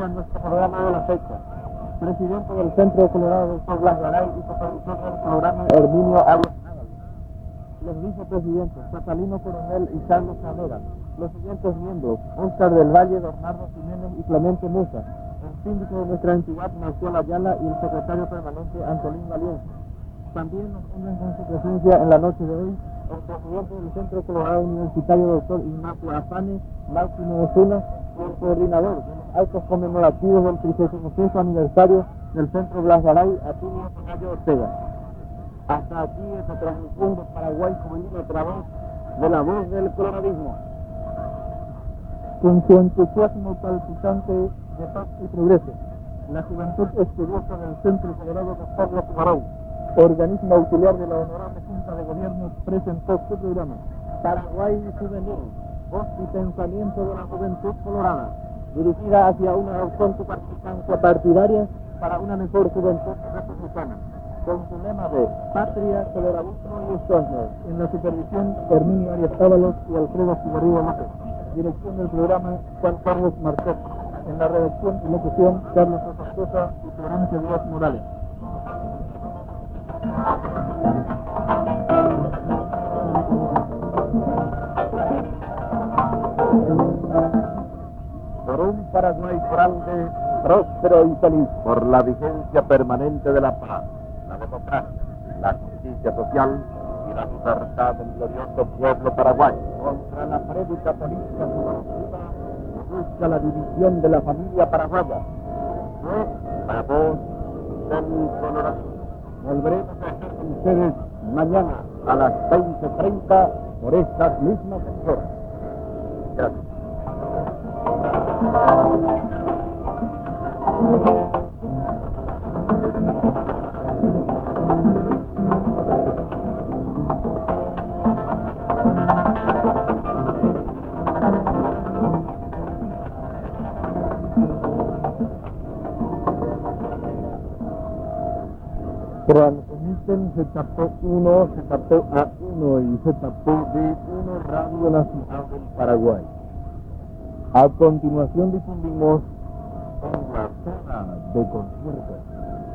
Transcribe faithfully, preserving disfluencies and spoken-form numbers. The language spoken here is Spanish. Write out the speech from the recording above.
a nuestro programa de la fecha. Presidente del Centro Colorado, doctor Blas Garay, y coproductor del programa, Herminio Arias Ábalos. Los vicepresidentes, Catalino Coronel y Carlos Carrera. Los siguientes miembros, Óscar del Valle, Bernardo Jiménez y Clemente Mesa. El síndico de nuestra entidad, Marcial Ayala, y el secretario permanente, Antolín Valencia. También nos honran con su presencia en la noche de hoy el presidente del Centro Colorado Universitario, doctor Ignacio Afane, Máximo Osuna, y el coordinador de los actos conmemorativos del trigésimo quinto aniversario del Centro Blas Garay, Atilio Tocayo Ortega. Hasta aquí esta transmisión de Paraguay Juvenil a través de la voz del coloradismo. Con su entusiasmo palpitante de paz y progreso, la juventud estudiosa del Centro Colorado doctor Blas Garay, organismo auxiliar de la Honorable Junta de Gobierno, presentó su programa Paraguay Juvenil, voz y pensamiento de la juventud colorada, dirigida hacia una auténtica participancia partidaria para una mejor juventud republicana, con su lema de Patria, Coloradismo y Stroessner, en la supervisión Herminio Arias Ábalos y Alfredo Figueroa López, dirección del programa Juan Carlos Marcet, en la redacción y locución Carlos Sosa Sosa y Florencia Díaz Morales. Por un Paraguay grande, próspero y feliz, por la vigencia permanente de la paz, la democracia, la justicia social y la libertad del glorioso pueblo paraguayo, contra la prédica política subversiva que busca la división de la familia paraguaya. Fue la voz del Colorado. Volveremos a estar con ustedes mañana a las veinte treinta por estas mismas emisoras. Gracias. Transmiten se tapó uno, se tapó a uno y se tapó de uno Radio Nacional del Paraguay. A continuación difundimos en la zona de conciertos.